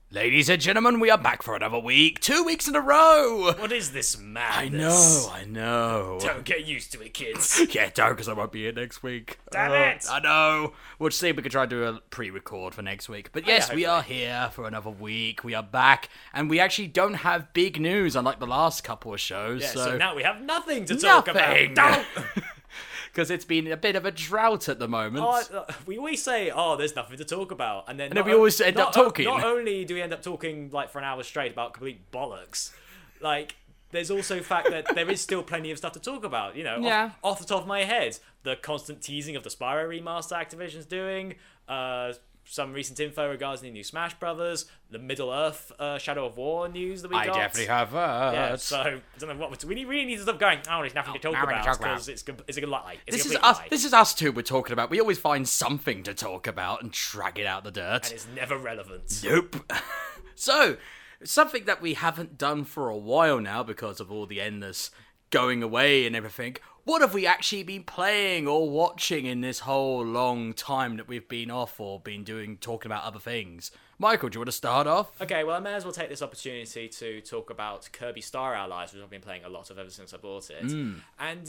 Ladies and gentlemen, we are back for another week. 2 weeks in a row. What is this madness? I know. Don't get used to it, kids. Yeah, don't, because I won't be here next week. Damn it. I know. We'll see if we can try and do a pre-record for next week. But yes, we are here for another week. We are back, and we actually don't have big news, unlike the last couple of shows. Yeah, so now we have nothing to talk about. Don't! Because it's been a bit of a drought at the moment. We always say, there's nothing to talk about. And then we always end up talking. Not only do we end up talking like for an hour straight about complete bollocks, like there's also the fact that there is still plenty of stuff to talk about. You know, off the top of my head, the constant teasing of the Spyro remaster Activision's doing, some recent info regarding the new Smash Brothers, the Middle Earth Shadow of War news that we got. I definitely have that. Yeah, so I don't know what we really need to stop going. There's nothing to talk about because it's a lie. This is us two we're talking about. We always find something to talk about and drag it out the dirt. And it's never relevant. Nope. So, something that we haven't done for a while now because of all the endless going away and everything. What have we actually been playing or watching in this whole long time that we've been off or been talking about other things? Michael, do you want to start off? Okay, well, I may as well take this opportunity to talk about Kirby Star Allies, which I've been playing a lot of ever since I bought it. And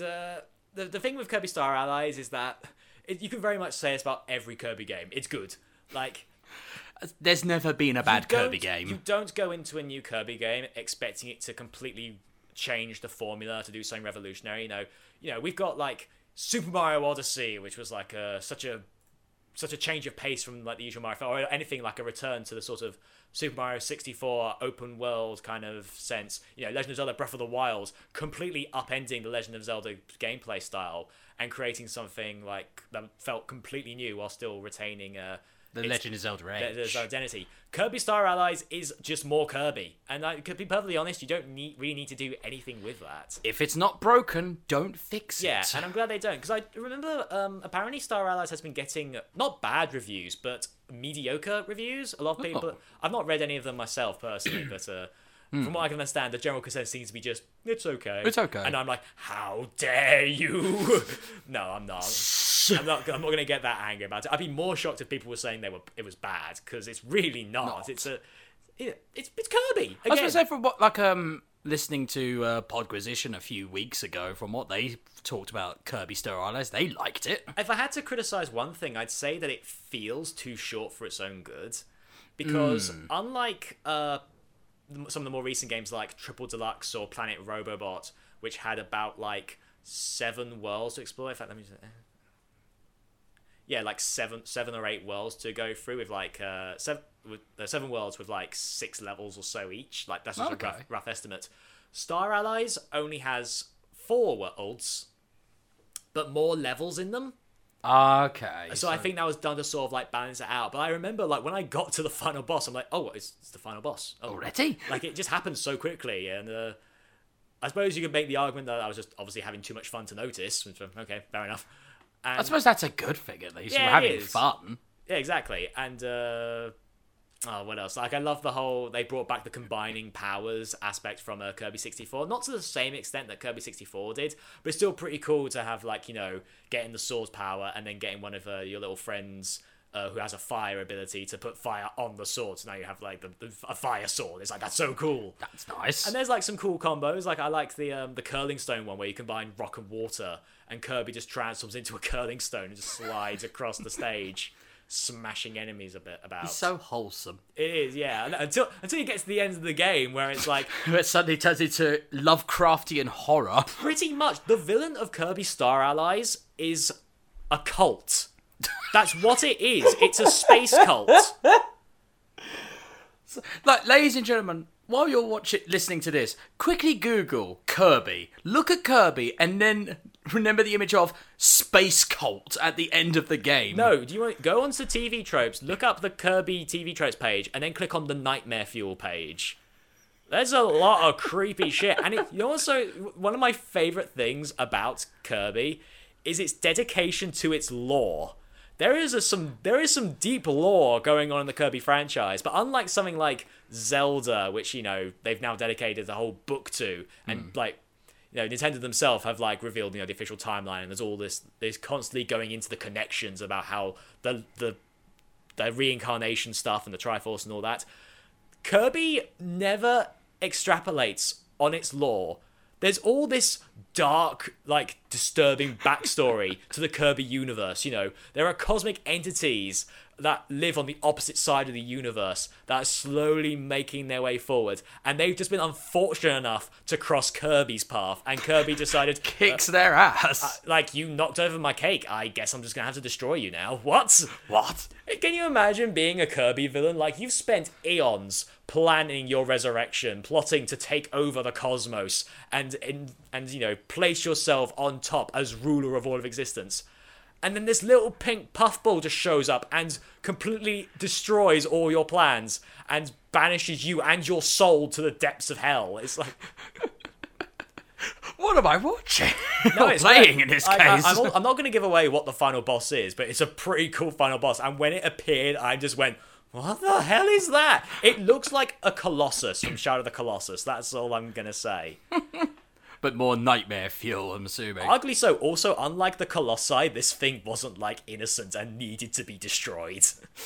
the thing with Kirby Star Allies is that you can very much say it's about every Kirby game. It's good. Like, there's never been a bad Kirby game. You don't go into a new Kirby game expecting it to completely change the formula to do something revolutionary. You know, we've got like Super Mario Odyssey, which was like such a change of pace from like the usual Mario, or anything like a return to the sort of Super Mario 64 open world kind of sense. You know, Legend of Zelda Breath of the Wild completely upending the Legend of Zelda gameplay style and creating something like that felt completely new while still retaining the Legend of Zelda Edge. There's identity. Kirby Star Allies is just more Kirby. And to be perfectly honest, you don't really need to do anything with that. If it's not broken, don't fix it. Yeah, and I'm glad they don't. Because I remember apparently Star Allies has been getting not bad reviews, but mediocre reviews. A lot of people... I've not read any of them myself personally, but... From what I can understand, the general consensus seems to be just, it's okay. It's okay. And I'm like, how dare you? No, I'm not. I'm not going to get that angry about it. I'd be more shocked if people were saying it was bad, because it's really not. It's Kirby. Again. I was going to say, from what, like, listening to Podquisition a few weeks ago, from what they talked about Kirby Star Allies, they liked it. If I had to criticize one thing, I'd say that it feels too short for its own good. Because unlike... some of the more recent games like Triple Deluxe or Planet Robobot, which had about like 7 worlds to explore. In fact, let me just... yeah, like seven or 8 worlds to go through with like 7 worlds with like 6 levels or so each. Like that's just a rough estimate. Star Allies only has 4 worlds, but more levels in them. Okay. So I think that was done to sort of like balance it out. But I remember like when I got to the final boss, I'm like, oh, it's the final boss. Oh. Already? Like it just happened so quickly. And I suppose you could make the argument that I was just obviously having too much fun to notice. Which, okay, fair enough. And, I suppose that's a good thing at least. Yeah, We're having fun. Yeah, exactly. And what else? Like I love the whole they brought back the combining powers aspect from Kirby 64. Not to the same extent that Kirby 64 did, but it's still pretty cool to have like, you know, getting the sword power and then getting one of your little friends who has a fire ability to put fire on the sword. So now you have like a fire sword. It's like that's so cool. That's nice. And there's like some cool combos. Like I like the curling stone one where you combine rock and water and Kirby just transforms into a curling stone and just slides across the stage, smashing enemies a bit about. It's so wholesome. It is, yeah. Until you get to the end of the game where it's like... it suddenly turns into Lovecraftian horror. Pretty much. The villain of Kirby Star Allies is a cult. That's what it is. It's a space cult. Like, ladies and gentlemen, while you're listening to this, quickly Google Kirby. Look at Kirby and then remember the image of space cult at the end of the game. No, do you want go onto TV Tropes, look up the Kirby TV Tropes page, and then click on the Nightmare Fuel page. There's a lot of creepy shit. And also, one of my favourite things about Kirby is its dedication to its lore. There is some deep lore going on in the Kirby franchise, but unlike something like Zelda, which, you know, they've now dedicated the whole book to, and like, you know, Nintendo themselves have like revealed, you know, the official timeline, and there's all this constantly going into the connections about how the reincarnation stuff and the Triforce and all that. Kirby never extrapolates on its lore. There's all this dark, like, disturbing backstory to the Kirby universe, you know. There are cosmic entities that live on the opposite side of the universe that are slowly making their way forward. And they've just been unfortunate enough to cross Kirby's path. And Kirby decided... Kicks their ass. like, you knocked over my cake. I guess I'm just going to have to destroy you now. What? What? Can you imagine being a Kirby villain? Like, you've spent eons planning your resurrection, plotting to take over the cosmos, and you know, place yourself on top as ruler of all of existence. And then this little pink puffball just shows up and completely destroys all your plans and banishes you and your soul to the depths of hell. It's like... What am I watching? No, Or it's playing great. in this case. I'm not going to give away what the final boss is, but it's a pretty cool final boss. And when it appeared, I just went, what the hell is that? It looks like a Colossus from Shadow of the Colossus. That's all I'm going to say. But more nightmare fuel, I'm assuming. Ugly so. Also, unlike the Colossi, this thing wasn't, like, innocent and needed to be destroyed.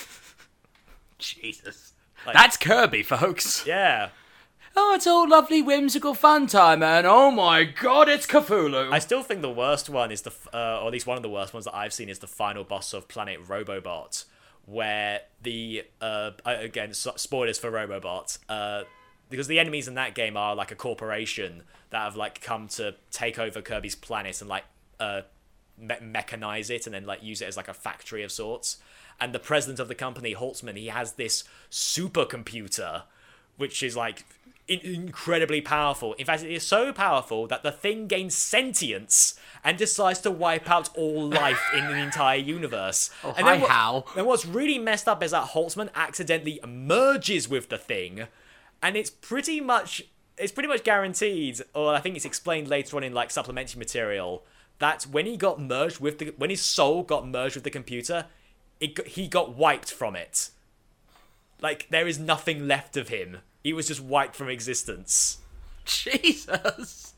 Jesus. Like- That's Kirby, folks. Yeah. Oh, it's all lovely, whimsical fun time, and oh my god, it's Cthulhu. I still think the worst one is or at least one of the worst ones that I've seen is the final boss of Planet Robobot, where the, again, spoilers for Robobot, because the enemies in that game are like a corporation that have like come to take over Kirby's planet and like mechanize it and then like use it as like a factory of sorts. And the president of the company, Holtzman, he has this supercomputer, which is like incredibly powerful. In fact, it is so powerful that the thing gains sentience and decides to wipe out all life in the entire universe. Oh, and hi, then Hal. And what's really messed up is that Holtzman accidentally merges with the thing, and it's pretty much guaranteed, or I think it's explained later on in like supplementary material, that when he got merged with when his soul got merged with the computer, he got wiped from it. Like, there is nothing left of him. He was just wiped from existence. Jesus.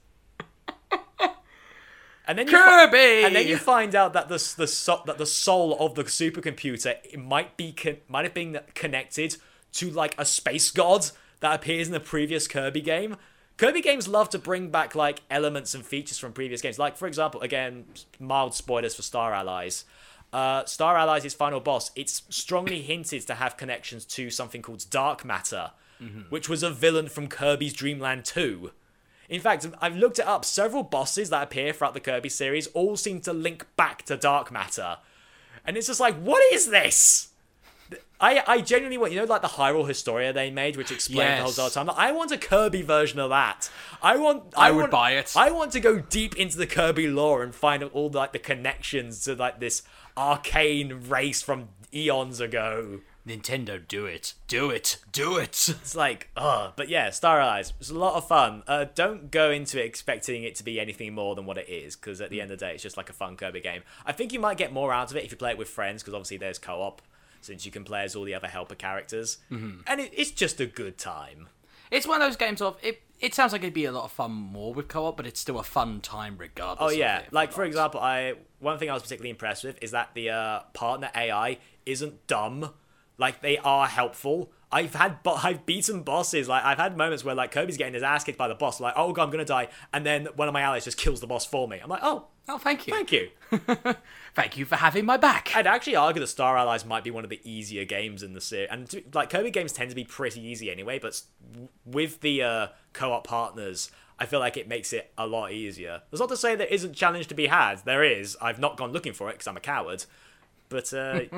And then Kirby! And then you find out that the soul of the supercomputer might have been connected to like a space god that appears in the previous Kirby game. Kirby games love to bring back like elements and features from previous games. Like, for example, again, mild spoilers for Star Allies. Star Allies' final boss, it's strongly hinted to have connections to something called Dark Matter, which was a villain from Kirby's Dream Land 2. In fact, I've looked it up. Several bosses that appear throughout the Kirby series all seem to link back to Dark Matter. And it's just like, what is this? I genuinely want, you know, like the Hyrule Historia they made, which explained the whole Dark Time. I want a Kirby version of that. I would buy it. I want to go deep into the Kirby lore and find out all like the connections to like this arcane race from eons ago. Nintendo, do it. Do it. Do it. It's like, but yeah, Star Allies, it's a lot of fun. Don't go into it expecting it to be anything more than what it is, because at the end of the day, it's just like a fun Kirby game. I think you might get more out of it if you play it with friends, because obviously there's co-op, since you can play as all the other helper characters. Mm-hmm. And it's just a good time. It's one of those games of, it sounds like it'd be a lot of fun more with co-op, but it's still a fun time regardless. Oh yeah, of it, like for example, one thing I was particularly impressed with is that the partner AI isn't dumb. Like, they are helpful. I've beaten bosses. Like, I've had moments where like Kirby's getting his ass kicked by the boss. Like, oh god, I'm gonna die, and then one of my allies just kills the boss for me. I'm like, oh, thank you. Thank you. Thank you for having my back. I'd actually argue that Star Allies might be one of the easier games in the series. And like Kirby games tend to be pretty easy anyway, but with the co-op partners, I feel like it makes it a lot easier. That's not to say there isn't challenge to be had. There is. I've not gone looking for it because I'm a coward. But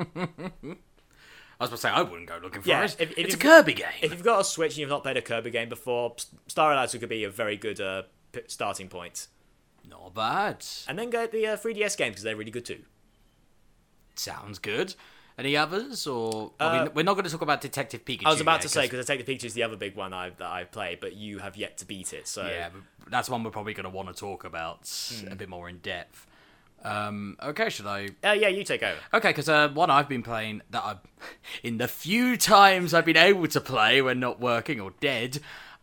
I was about to say, I wouldn't go looking for yeah, it. If it's a Kirby game. If you've got a Switch and you've not played a Kirby game before, Star Allies could be a very good starting point. Not bad. And then go the 3DS games, because they're really good too. Sounds good. Any others? Or we're not going to talk about Detective Pikachu. I was about to say, because Detective Pikachu is the other big one that I've played, but you have yet to beat it. So yeah, but that's one we're probably going to want to talk about a bit more in depth. Okay, should I? Yeah, you take over. Okay, because one I've been playing that I've, in the few times I've been able to play when not working or dead,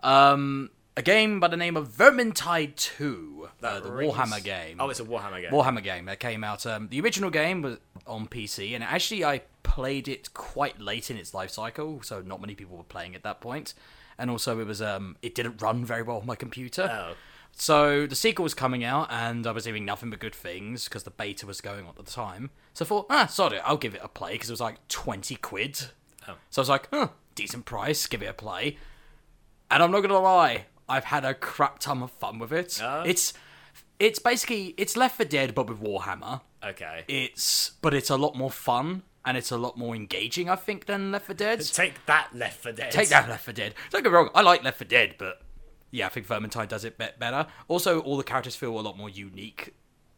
a game by the name of Vermintide 2, the Warhammer game. Oh, it's a Warhammer game. Warhammer game that came out. The original game was on PC, and actually I played it quite late in its life cycle, so not many people were playing at that point. And also it was it didn't run very well on my computer. Oh. So the sequel was coming out, and I was hearing nothing but good things because the beta was going on at the time. So I thought, sod it, I'll give it a play because it was like 20 quid. Oh. So I was like, decent price, give it a play. And I'm not gonna lie, I've had a crap ton of fun with it. Oh. It's basically it's Left 4 Dead but with Warhammer. Okay. But it's a lot more fun and it's a lot more engaging, I think, than Left 4 Dead. Take that, Left 4 Dead. Take that, Left 4 Dead. Don't get me wrong, I like Left 4 Dead, but yeah, I think Vermintide does it better. Also, all the characters feel a lot more unique.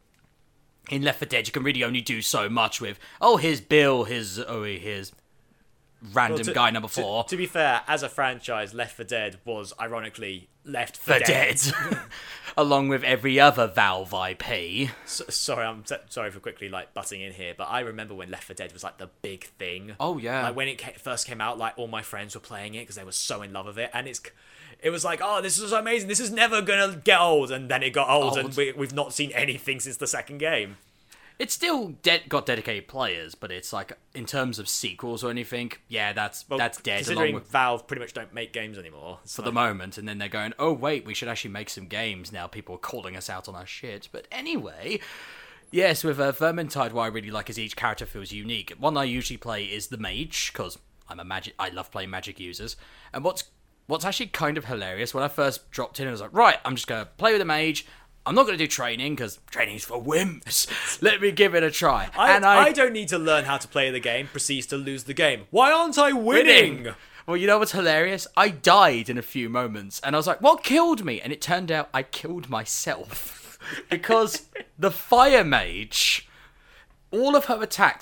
In Left 4 Dead, you can really only do so much with, here's Bill, here's random guy number 4. To be fair, as a franchise, Left 4 Dead was ironically Left 4 Dead. Along with every other Valve IP. Sorry, I'm sorry for quickly butting in here, but I remember when Left 4 Dead was the big thing. Oh yeah. Like when it first came out, all my friends were playing it because they were so in love with it, and it was like, oh, this is amazing. This is never gonna get old, and then it got old. And we've not seen anything since the second game. It's still got dedicated players, but it's in terms of sequels or anything, yeah, that's dead. Considering Valve pretty much don't make games anymore for the moment, and then they're going, oh wait, we should actually make some games now. People are calling us out on our shit. But anyway, yes, with Vermintide, what I really like is each character feels unique. One I usually play is the mage because I love playing magic users, and What's actually kind of hilarious, when I first dropped in, I was like, right, I'm just going to play with a mage. I'm not going to do training, because training's for wimps. Let me give it a try. I don't need to learn how to play the game, proceeds to lose the game. Why aren't I winning? Well, you know what's hilarious? I died in a few moments, and I was like, what killed me? And it turned out I killed myself. Because the fire mage, all of her attacks,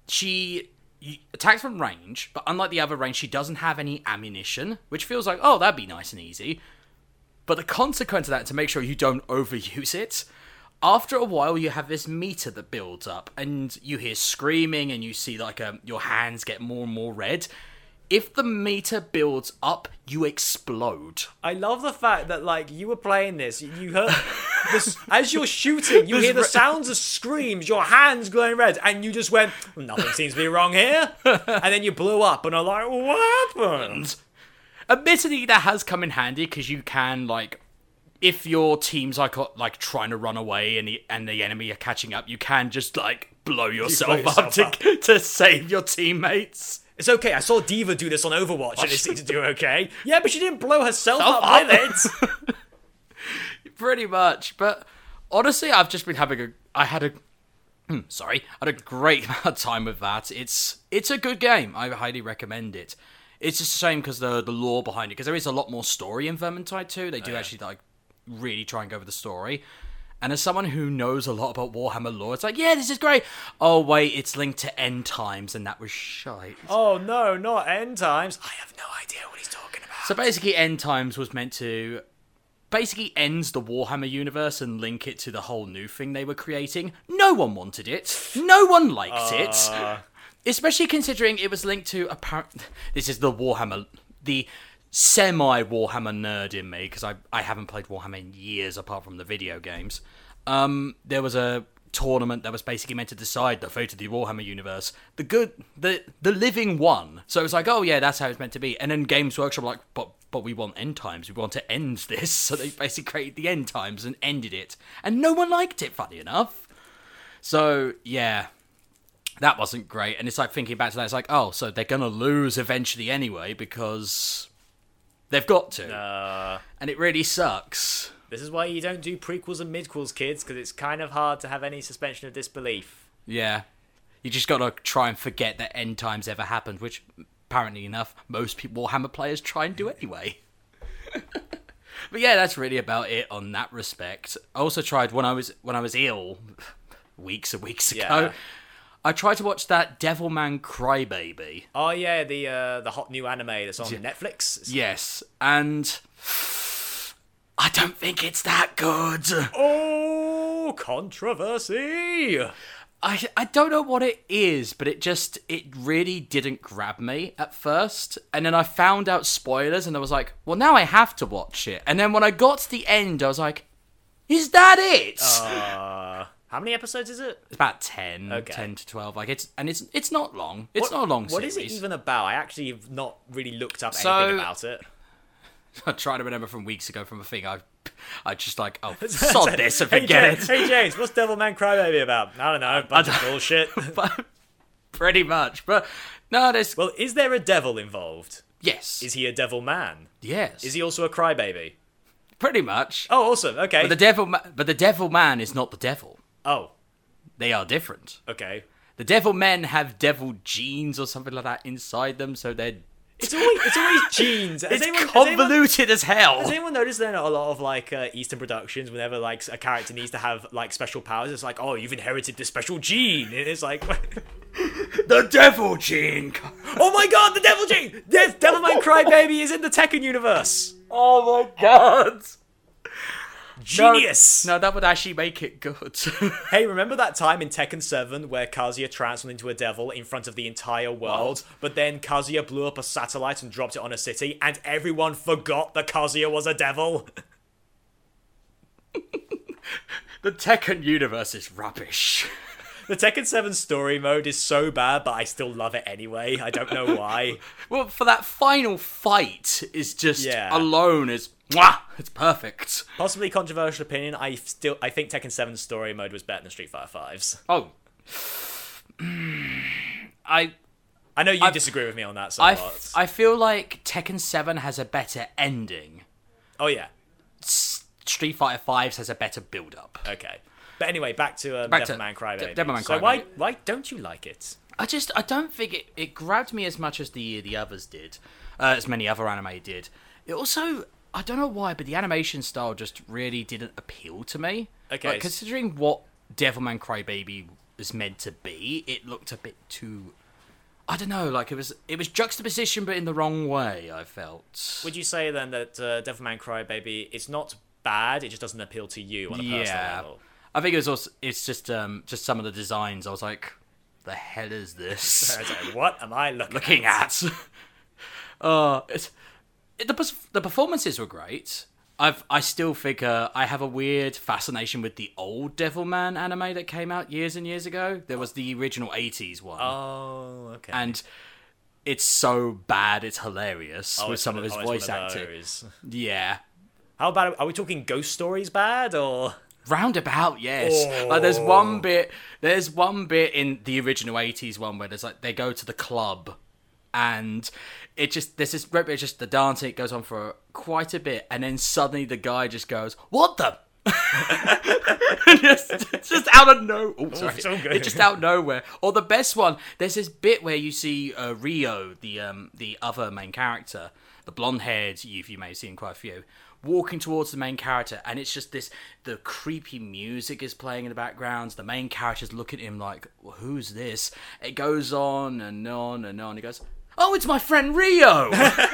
she attacks from range, but unlike the other range, she doesn't have any ammunition, which feels like, that'd be nice and easy. But the consequence of that, to make sure you don't overuse it, after a while you have this meter that builds up, and you hear screaming, and you see your hands get more and more red. If the meter builds up, you explode. I love the fact that, you were playing this, you heard this, as you're shooting, you hear the sounds of screams, your hands glowing red, and you just went, nothing seems to be wrong here. And then you blew up, and I'm like, what happened? Admittedly, that has come in handy, because you can, if your team's, trying to run away, and the enemy are catching up, you can just, blow yourself up to save your teammates. It's okay, I saw D.Va do this on Overwatch and it seemed to do okay. Yeah, but she didn't blow herself up with it. Pretty much, but honestly, I've just been having I had a great amount of time with that. It's a good game. I highly recommend it. It's just a shame because the lore behind it, because there is a lot more story in Vermintide 2. They do actually really try and go over the story. And as someone who knows a lot about Warhammer lore, it's yeah, this is great. Oh, wait, it's linked to End Times, and that was shite. Oh, no, not End Times. I have no idea what he's talking about. So basically, End Times was meant to ends the Warhammer universe and link it to the whole new thing they were creating. No one wanted it. No one liked it. Especially considering it was linked to this is the Warhammer, the semi-Warhammer nerd in me, because I haven't played Warhammer in years apart from the video games. There was a tournament that was basically meant to decide the fate of the Warhammer universe. The living one. So it was oh yeah, that's how it's meant to be. And then Games Workshop were but we want End Times. We want to end this. So they basically created the End Times and ended it. And no one liked it, funny enough. So yeah, that wasn't great. And it's thinking back to that, it's so they're gonna lose eventually anyway, because they've got to. And it really sucks. This is why you don't do prequels and midquels, kids, because it's kind of hard to have any suspension of disbelief. Yeah. You just gotta try and forget that End Times ever happened, which, apparently enough, most Warhammer players try and do anyway. But yeah, that's really about it on that respect. I also tried, when I was ill, weeks and weeks ago, I tried to watch that Devilman Crybaby. Oh yeah, the hot new anime that's on Netflix. Yes, and I don't think it's that good. Oh, controversy! I don't know what it is, but it really didn't grab me at first. And then I found out spoilers, and I was like, well, now I have to watch it. And then when I got to the end, I was like, is that it? How many episodes is it? It's about 10, Okay. 10 to 12. Like it's not long. It's not a long What series. is it even about? I actually have not really looked up So- anything about it. I try to remember from weeks ago from a thing. I just like, oh, sod this and Hey, forget James, it. hey James, what's Devilman Crybaby about? I don't know, bunch of bullshit. But pretty much. But no, there's Well, is there a devil involved? yes, Is he a devil man? yes, Is he also a crybaby? pretty much. Oh, awesome. Okay. But the devil man is not the devil. Oh, They are different. okay. The devil men have devil genes or something like that inside them, so they're It's always genes. it's convoluted as hell. Has anyone noticed that in a lot of like Eastern productions, whenever like a character needs to have like special powers, it's like, oh, you've inherited this special gene. And it's like, The devil gene. oh my god, the devil gene! Yes, Devilman Crybaby is in the Tekken universe. Oh my god. Genius. No, that would actually make it good. Hey, remember that time in Tekken 7 where Kazuya transformed into a devil in front of the entire world, but then Kazuya blew up a satellite and dropped it on a city, and everyone forgot that Kazuya was a devil? The Tekken universe is rubbish. The Tekken 7 story mode is so bad, but I still love it anyway. I don't know why. Well, for that final fight is just Yeah. alone is mwah, it's perfect. Possibly controversial opinion, I think Tekken 7's story mode was better than Street Fighter 5's. Oh. I I know you disagree with me on that somewhat. I feel like Tekken 7 has a better ending. Oh yeah. Street Fighter 5 has a better build up. Okay. But anyway, back to Back to Devilman Crybaby. Devilman So Crybaby. why don't you like it? I don't think it grabbed me as much as the others did, as many other anime did. It also, I don't know why, but the animation style just really didn't appeal to me. Okay. Like, considering what Devilman Crybaby was meant to be, it looked a bit too. I don't know, like it was juxtaposition, but in the wrong way. I felt. Would you say then that Devilman Crybaby, it's not bad, it just doesn't appeal to you on a personal level? I think it's just some of the designs. I was like, the hell is this? I was like, what am I looking at? The performances were great. I still think I have a weird fascination with the old Devilman anime that came out years and years ago. There was the original 80s one. Oh, okay. And it's so bad, it's hilarious with some of his voice acting. Yeah. How about, are we talking Ghost Stories bad, or...? Roundabout, yes. Like there's one bit in the original 80s one where there's like they go to the club and there's this bit, it's just the dancing, it goes on for quite a bit, and then suddenly the guy just goes, "What the?" just out of nowhere. Oh, sorry. It's all good. It's just out of nowhere. Or the best one, there's this bit where you see Rio, the other main character, the blonde-haired youth, you may have seen quite a few, walking towards the main character, and it's just the creepy music is playing in the background. The main character's looking at him like, well, who's this? It goes on and on and on. He goes, "Oh, it's my friend Rio."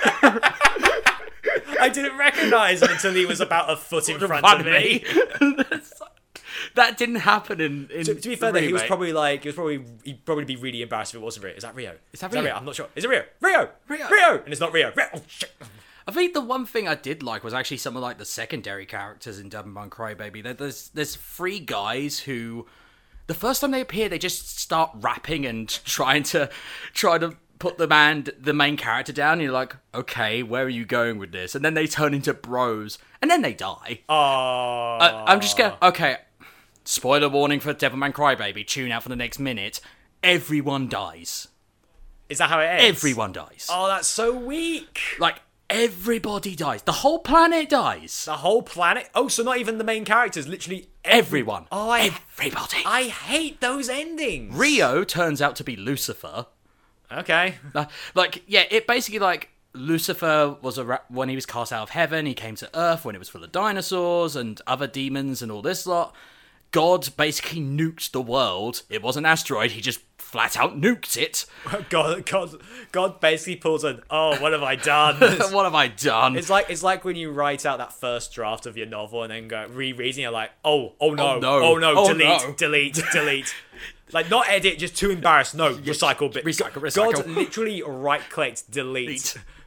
I didn't recognise him until he was about a foot in front of me. That didn't happen in To be fair, though, he'd probably be really embarrassed if it wasn't Rio. Is that Rio? Is that Rio? I'm not sure. Is it Rio? Rio! Rio! Rio! And it's not Rio. Oh, shit. I think the one thing I did like was actually some of like the secondary characters in Devilman Crybaby. There's three guys who, the first time they appear, they just start rapping and trying to put the main character down. And you're like, okay, where are you going with this? And then they turn into bros, and then they die. Oh. I'm just going, okay, spoiler warning for Devilman Crybaby, tune out for the next minute. Everyone dies. Is that how it ends? Everyone dies. Oh, that's so weak. Like, everybody dies. The whole planet dies. The whole planet? Oh, so not even the main characters, literally Everyone. Oh, Everybody. I hate those endings. Rio turns out to be Lucifer. Okay. It basically, like, Lucifer was when he was cast out of heaven, he came to Earth when it was full of dinosaurs and other demons and all this lot. God basically nuked the world. It was an asteroid, he just flat out nuked it. God basically pulls an, oh, what have I done? What have I done? It's like when you write out that first draft of your novel and then go rereading, you're like, oh no, delete. Like, not edit, just too embarrassed. No, recycle bit. Recycle. God literally right-clicked, delete.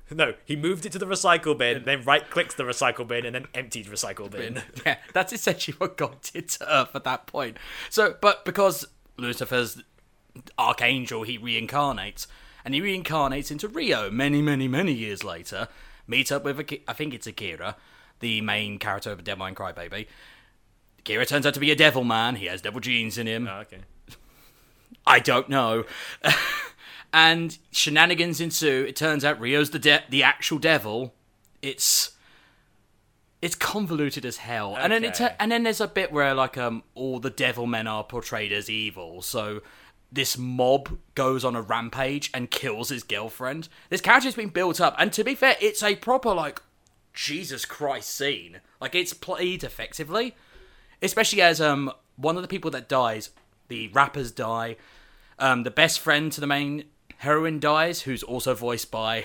No, he moved it to the recycle bin, then right-clicks the recycle bin, and then emptied recycle bin. Yeah, that's essentially what God did to Earth at that point. So, but because Lucifer's archangel, he reincarnates. And he reincarnates into Rio many, many, many years later. Meets up with, I think it's Akira, the main character of Devil May Cry Baby. Akira turns out to be a devil man. He has devil genes in him. Oh, okay. I don't know. And shenanigans ensue. It turns out Rio's the actual devil. It's convoluted as hell. Okay. And then there's a bit where like all the devil men are portrayed as evil. So this mob goes on a rampage and kills his girlfriend. This character's been built up, and to be fair, it's a proper like Jesus Christ scene. Like it's played effectively, especially as one of the people that dies, the rappers die. The best friend to the main heroine dies, who's also voiced by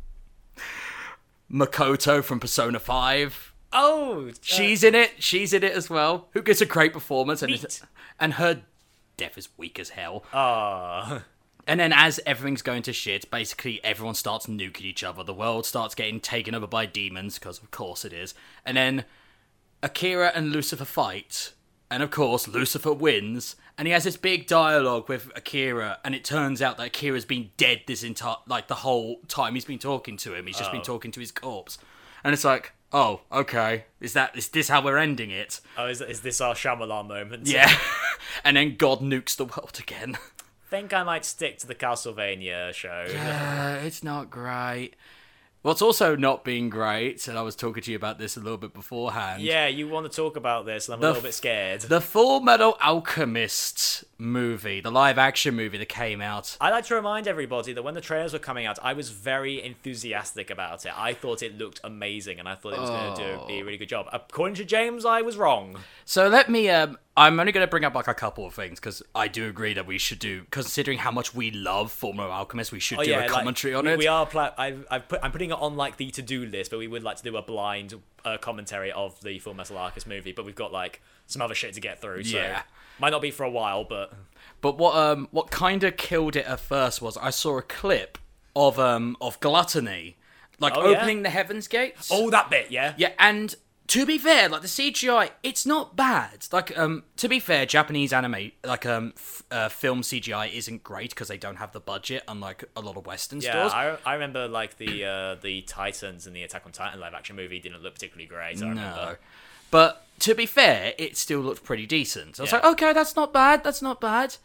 Makoto from Persona 5. Oh! She's in it. She's in it as well. Who gives a great performance. Neat. And her death is weak as hell. Ah. And then as everything's going to shit, basically everyone starts nuking each other. The world starts getting taken over by demons, because of course it is. And then Akira and Lucifer fight. And of course, Lucifer wins. And he has this big dialogue with Akira, and it turns out that Akira's been dead this entire, like, the whole time he's been talking to him. He's just been talking to his corpse. And it's like, oh, okay. Is this how we're ending it? Oh, is this our Shyamalan moment? Yeah. And then God nukes the world again. Think I might stick to the Castlevania show. Yeah, it's not great. What's also not being great, and I was talking to you about this a little bit beforehand. Yeah, you want to talk about this, and I'm a little bit scared. The Full Metal Alchemist movie, the live-action movie that came out. I like to remind everybody that when the trailers were coming out, I was very enthusiastic about it. I thought it looked amazing, and I thought it was going to be a really good job. According to James, I was wrong. So let me, I'm only going to bring up like a couple of things, because I do agree that we should do, considering how much we love Full Metal Alchemist, we should do a commentary on it. We are, I'm putting it on like the to-do list, but we would like to do a blind commentary of the Full Metal Alchemist movie, but we've got like some other shit to get through, so Yeah. might not be for a while, but what kind of killed it at first was I saw a clip of Gluttony, like opening the Heaven's Gates. Oh, that bit, yeah? Yeah, and to be fair, like the CGI, it's not bad. Like, to be fair, Japanese anime, like film CGI isn't great because they don't have the budget, unlike a lot of Western stores. I remember like the Titans and the Attack on Titan live action movie didn't look particularly great. I remember. But to be fair, it still looked pretty decent. So I was Yeah. like, okay, that's not bad. That's not bad.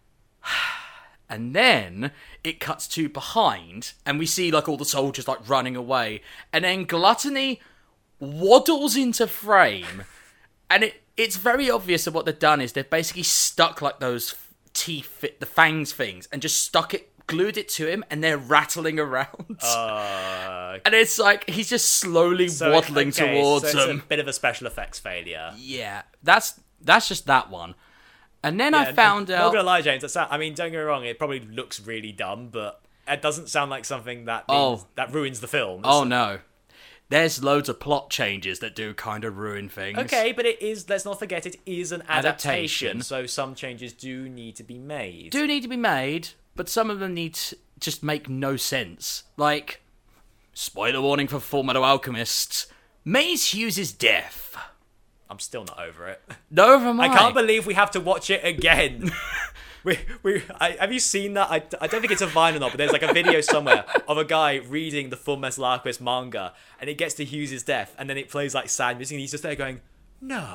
And then it cuts to behind, and we see like all the soldiers like running away, and then Gluttony waddles into frame, and it's very obvious that what they've done is they've basically stuck like those teeth, the fangs things, and just glued it to him, and they're rattling around. And it's like he's just slowly waddling towards them. It's a bit of a special effects failure. Yeah, that's just that one. And then I found out. Not gonna lie, James. I mean, don't get me wrong. It probably looks really dumb, but it doesn't sound like something that that ruins the film. Oh no, there's loads of plot changes that do kind of ruin things. Okay, but it is. Let's not forget, it is an adaptation. So some changes do need to be made. But some of them need to just make no sense. Like, spoiler warning for Full Metal Alchemist: Maze Hughes' death. I'm still not over it. Neither am I. I can't believe we have to watch it again. Have you seen that? I don't think it's a Vine or not, but there's like a video somewhere of a guy reading the Full Metal Alchemist manga, and it gets to Hughes' death, and then it plays like sad music, and he's just there going, no.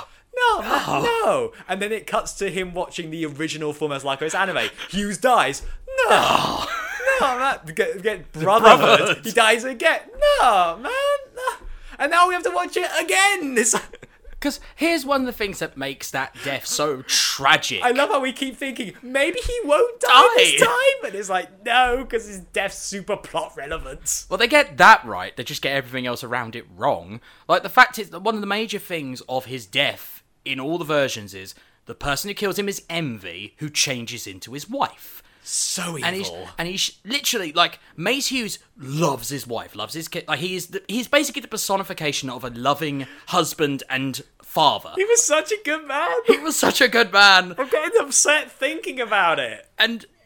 And then it cuts to him watching the original Full Metal Alchemist anime. Hughes dies. No, man. Get brotherhood. He dies again. No, man. No. And now we have to watch it again. Because here's one of the things that makes that death so tragic. I love how we keep thinking, maybe he won't die this time. And it's like, no, because his death's super plot relevant. Well, they get that right. They just get everything else around it wrong. Like, the fact is that one of the major things of his death in all the versions is the person who kills him is Envy, who changes into his wife. So evil. And he's literally, like, Mace Hughes loves his wife, loves his kid. Like, he's basically the personification of a loving husband and father. He was such a good man. He was such a good man. I'm getting upset thinking about it. And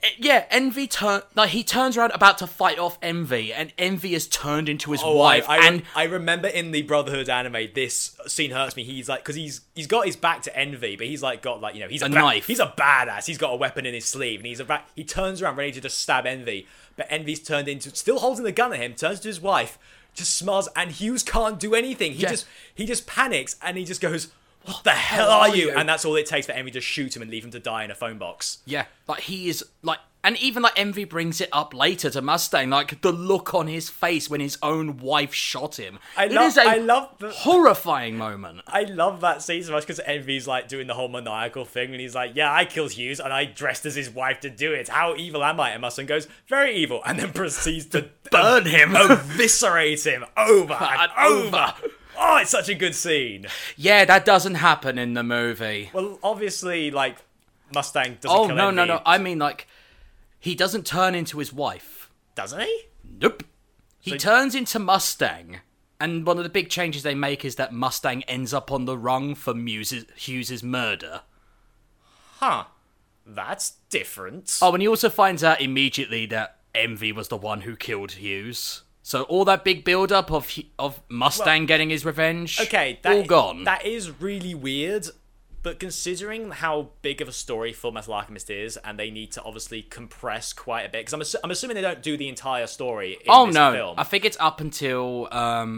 Envy he turns around about to fight off Envy, and Envy is turned into his Oh, wife. I remember in the Brotherhood anime, this scene hurts me. He's like, because he's got his back to Envy, but he's like got like, you know, he's a knife. He's a badass. He's got a weapon in his sleeve, and he turns around ready to just stab Envy, but Envy's turned into, still holding the gun at him, turns to his wife, just smiles, and Hughes can't do anything. He just panics, and he just goes, "What the hell are you?" And that's all it takes for Envy to shoot him and leave him to die in a phone box. Yeah, like he is like, and even like Envy brings it up later to Mustang, like the look on his face when his own wife shot him. I love the horrifying moment. I love that scene so much because Envy's like doing the whole maniacal thing, and he's like, "Yeah, I killed Hughes, and I dressed as his wife to do it. How evil am I?" And Mustang goes, "Very evil," and then proceeds to burn him, eviscerate him over and over. Oh, it's such a good scene. Yeah, that doesn't happen in the movie. Well, obviously, like, Mustang doesn't kill Envy. No. I mean, like, he doesn't turn into his wife. Doesn't he? Nope. He turns into Mustang, and one of the big changes they make is that Mustang ends up on the rung for Hughes' murder. Huh. That's different. Oh, and he also finds out immediately that Envy was the one who killed Hughes. So all that big build-up of Mustang getting his revenge, all gone. That is really weird, but considering how big of a story Full Metal Alchemist is, and they need to obviously compress quite a bit, because I'm assuming they don't do the entire story in this film. I think it's up until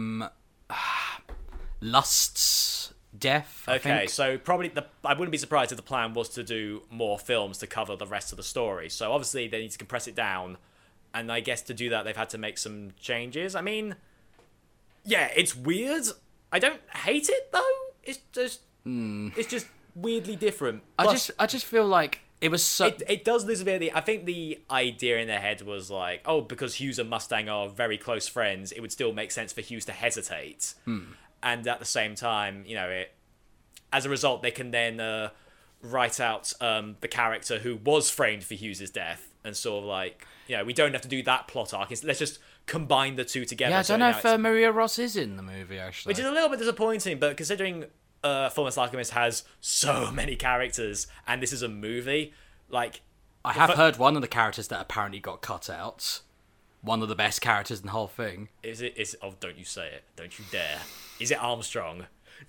Lust's death, I think. So probably I wouldn't be surprised if the plan was to do more films to cover the rest of the story. So obviously they need to compress it down. And I guess to do that, they've had to make some changes. I mean, yeah, it's weird. I don't hate it, though. It's just weirdly different. Plus, I just feel like it was so... It does lose a bit of the... I think the idea in their head was like, oh, because Hughes and Mustang are very close friends, it would still make sense for Hughes to hesitate. And at the same time, you know, as a result, they can then write out the character who was framed for Hughes' death and sort of like... You know, we don't have to do that plot arc. Let's just combine the two together. Yeah, I don't know if Maria Ross is in the movie, actually. Which is a little bit disappointing, but considering Full Metal Alchemist has so many characters, and this is a movie, like... I have heard one of the characters that apparently got cut out. One of the best characters in the whole thing. Oh, don't you say it. Don't you dare. Is it Armstrong?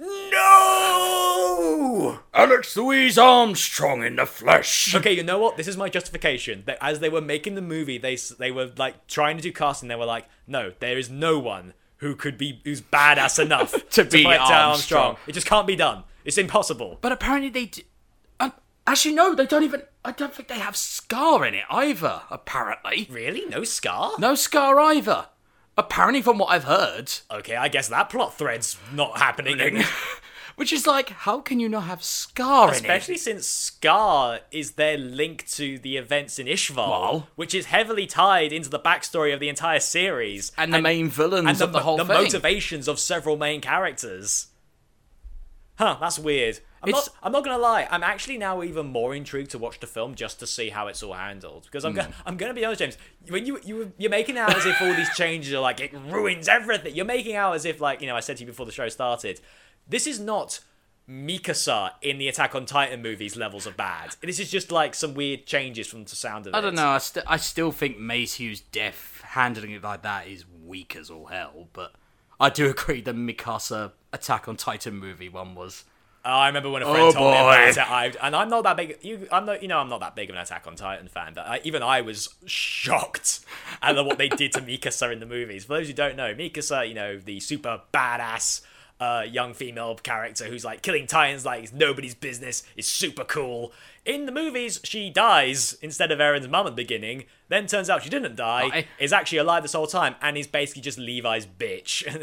No! Alex Louise Armstrong in the flesh. Okay, you know what? This is my justification. That as they were making the movie, they were like trying to do casting. They were like, no, there is no one who's badass enough to be play Armstrong. It just can't be done. It's impossible. But apparently they do. Actually, no, they don't even... I don't think they have Scar in it either, apparently. Really? No Scar? No Scar either. Apparently, from what I've heard. Okay, I guess that plot thread's not happening. Which is like, how can you not have Scar in it? Especially since Scar is their link to the events in Ishval, which is heavily tied into the backstory of the entire series. And the main villains of the whole thing. The motivations of several main characters. Huh, that's weird. I'm not gonna lie. I'm actually now even more intrigued to watch the film just to see how it's all handled. Because I'm gonna be honest, James. When you're making out as if all these changes are like it ruins everything. You're making out as if like, you know, I said to you before the show started. This is not Mikasa in the Attack on Titan movies levels of bad. This is just like some weird changes from the sound of it. I don't know. I still think Mace Hughes' death handling it like that is weak as all hell. But I do agree the Mikasa Attack on Titan movie one was. I remember when a friend told me about it, and I'm not that big. I'm not that big of an Attack on Titan fan, but even I was shocked at what they did to Mikasa in the movies. For those who don't know, Mikasa, you know, the super badass young female character who's like killing Titans like it's nobody's business, is super cool. In the movies, she dies instead of Eren's mum at the beginning. Then turns out she didn't die, is actually alive this whole time, and is basically just Levi's bitch.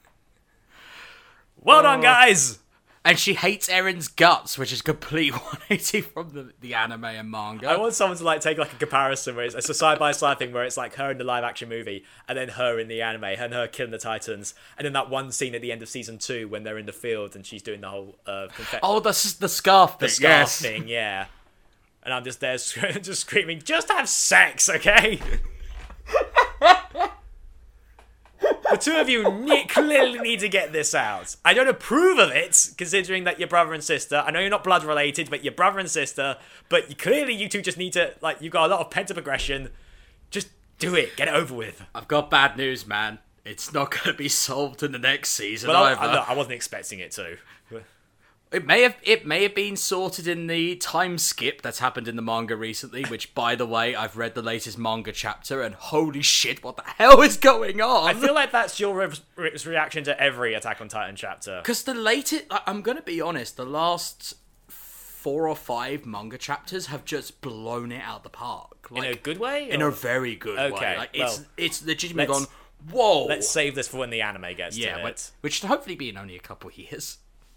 Well done, guys. And she hates Eren's guts, which is complete 180 from the anime and manga. I want someone to like take like a comparison where it's a side-by-side thing where it's like her in the live-action movie and then her in the anime, and her killing the Titans, and then that one scene at the end of season 2 when they're in the field and she's doing the whole the scarf thing. The scarf thing, yeah. And I'm just there just screaming, just have sex, okay? The two of you clearly need to get this out. I don't approve of it, considering that you're brother and sister. I know you're not blood related, but you're brother and sister. But clearly you two just need to, like, you've got a lot of pent-up aggression. Just do it. Get it over with. I've got bad news, man. It's not going to be solved in the next season But either. I wasn't expecting it to. It may have been sorted in the time skip that's happened in the manga recently, which, by the way, I've read the latest manga chapter, and holy shit, what the hell is going on? I feel like that's your reaction to every Attack on Titan chapter. Because the latest, I'm going to be honest, the last 4 or 5 manga chapters have just blown it out of the park. Like, in a good way? In a very good way. Okay, Like, well, it's legitimately gone, whoa! Let's save this for when the anime gets to it. Which should hopefully be in only a couple of years.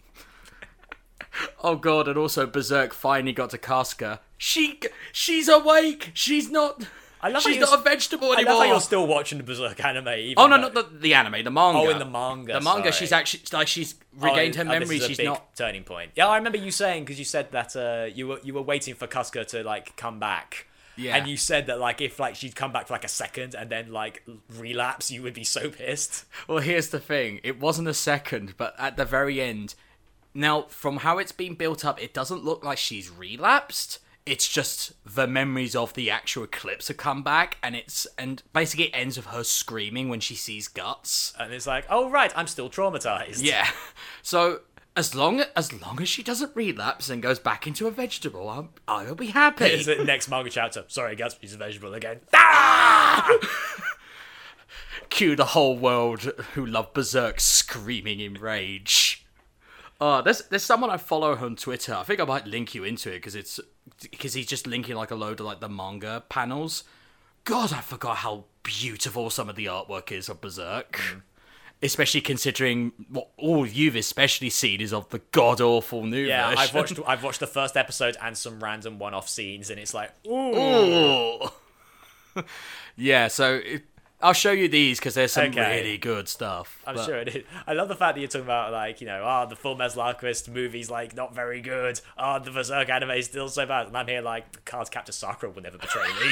Oh god, and also Berserk finally got to Casca. She's awake! She's not a vegetable anymore! I love how you're still watching the Berserk anime. Oh no, not the anime, the manga. Oh, in the manga. The manga, sorry. she's actually, like, she's regained her memory. This is a she's big not... turning point. Yeah, I remember you saying, because you said that you were waiting for Casca to, like, come back. Yeah. And you said that, like, if, like, she'd come back for, like, a second and then, like, relapse, you would be so pissed. Well, here's the thing. It wasn't a second, but at the very end... Now, from how it's been built up, it doesn't look like she's relapsed. It's just the memories of the actual eclipse have come back, and basically it ends with her screaming when she sees Guts. And it's like, oh right, I'm still traumatized. Yeah. So as long as she doesn't relapse and goes back into a vegetable, I'll be happy. It's the next manga chapter. Sorry, Guts, she's a vegetable again. Ah! Cue the whole world who love Berserk screaming in rage. There's someone I follow on Twitter. I think I might link you into it because he's just linking like a load of like the manga panels. God, I forgot how beautiful some of the artwork is of Berserk. Especially considering what all you've especially seen is of the god awful new version. I've watched the first episode and some random one-off scenes, and it's like, ooh. Yeah, so I'll show you these because there's some really good stuff. I'm sure it is. I love the fact that you're talking about, like, you know, the Full Metal Alchemist movie's, like, not very good. The Berserk anime is still so bad. And I'm here like, Card Captor Sakura will never betray me.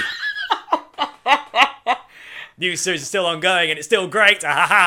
New series is still ongoing and it's still great.